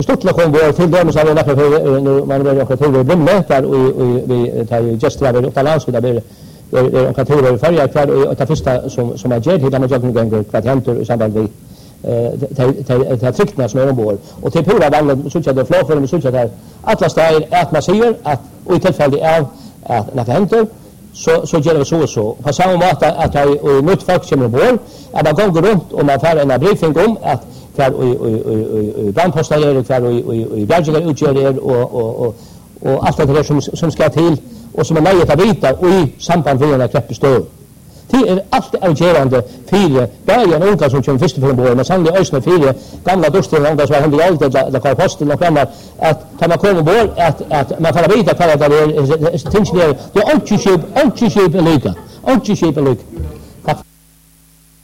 Stuttla kom bort till dem så när man vill åka till Brimle där vi tar just där utan lands där blir och kan till förra kvar och ta första som är gett hela jag gånger kvart hämtar i samband med ta tryckna som är ombord och till pura vann så att det flår för så att alla städer att man säger att och i tillfälle är att när det händer så gör det så på samma sätt att och nytt folk kommer ombord att man går runt och man får en briefing om att kvar och brandposter kvar och bjärgar utgör och allt det som ska till och som är möjligt att vita och i samband med en kreppestör. Det är allt avgörande för början unga som kommer först från början men sannolikt ösna för gamla dustin unga som har hänt i allt det kvar posten och annat att kan man komma bort att man får vita kvar där det är tinns det är anti-ship lika